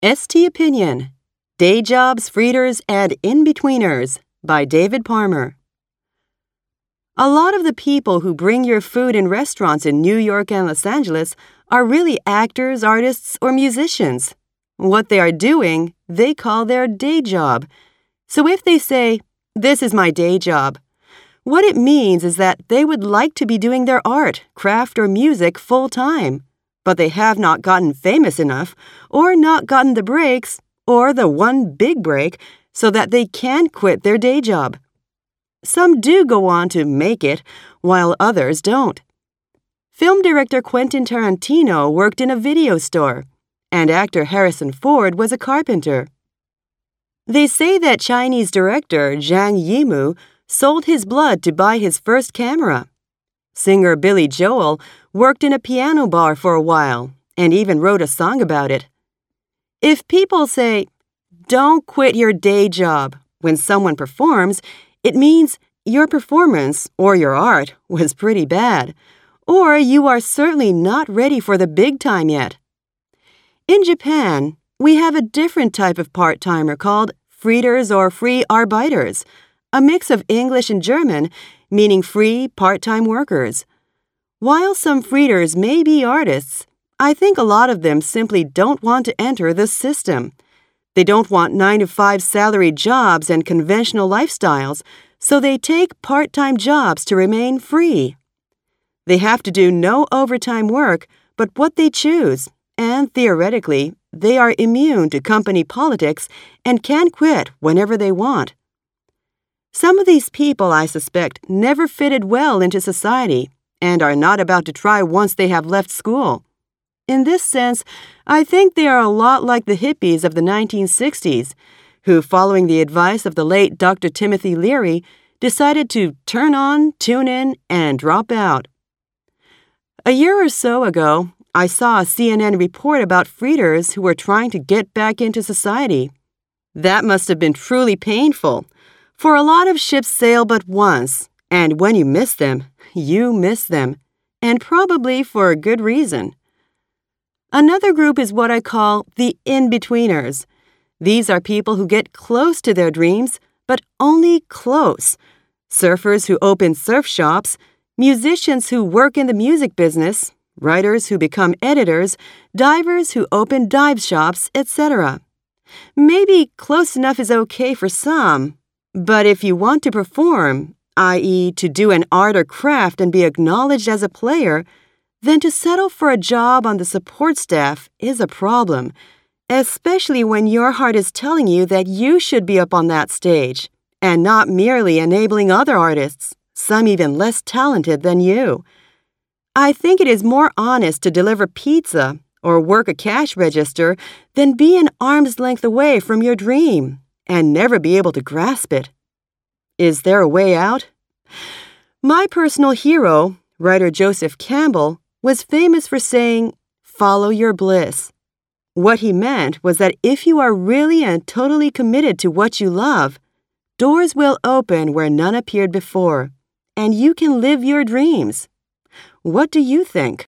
ST Opinion, Day Jobs, Frieders, and In-Betweeners by David Parmer. A lot of the people who bring your food in restaurants in New York and Los Angeles are really actors, artists, or musicians. What they are doing, they call their day job. So if they say, "This is my day job," what it means is that they would like to be doing their art, craft, or music full-time, but they have not gotten famous enough, or not gotten the breaks, or the one big break, so that they can quit their day job. Some do go on to make it, while others don't. Film director Quentin Tarantino worked in a video store, and actor Harrison Ford was a carpenter. They say that Chinese director Zhang Yimou sold his blood to buy his first camera. Singer Billy Joel worked in a piano bar for a while, and even wrote a song about it. If people say, "Don't quit your day job," when someone performs, it means your performance or your art was pretty bad, or you are certainly not ready for the big time yet. In Japan, we have a different type of part-timer called Frieders or free Arbeiters, a mix of English and German, meaning free part-time workers. While some Frieders may be artists, I think a lot of them simply don't want to enter the system. They don't want 9-to-5 salaried jobs and conventional lifestyles, so they take part-time jobs to remain free. They have to do no overtime work but what they choose, and theoretically, they are immune to company politics and can quit whenever they want. Some of these people, I suspect, never fitted well into society and are not about to try once they have left school. In this sense, I think they are a lot like the hippies of the 1960s, who, following the advice of the late Dr. Timothy Leary, decided to turn on, tune in, and drop out. A year or so ago, I saw a CNN report about Frieders who were trying to get back into society. That must have been truly painful, for a lot of ships sail but once, and when you miss them, you miss them, and probably for a good reason. Another group is what I call the in-betweeners. These are people who get close to their dreams, but only close. Surfers who open surf shops, musicians who work in the music business, writers who become editors, divers who open dive shops, etc. Maybe close enough is okay for some, but if you want to perform, i.e., to do an art or craft and be acknowledged as a player, then to settle for a job on the support staff is a problem, especially when your heart is telling you that you should be up on that stage, and not merely enabling other artists, some even less talented than you. I think it is more honest to deliver pizza or work a cash register than be an arm's length away from your dream and never be able to grasp it. Is there a way out? My personal hero, writer Joseph Campbell, was famous for saying, "Follow your bliss." What he meant was that if you are really and totally committed to what you love, doors will open where none appeared before, and you can live your dreams. What do you think?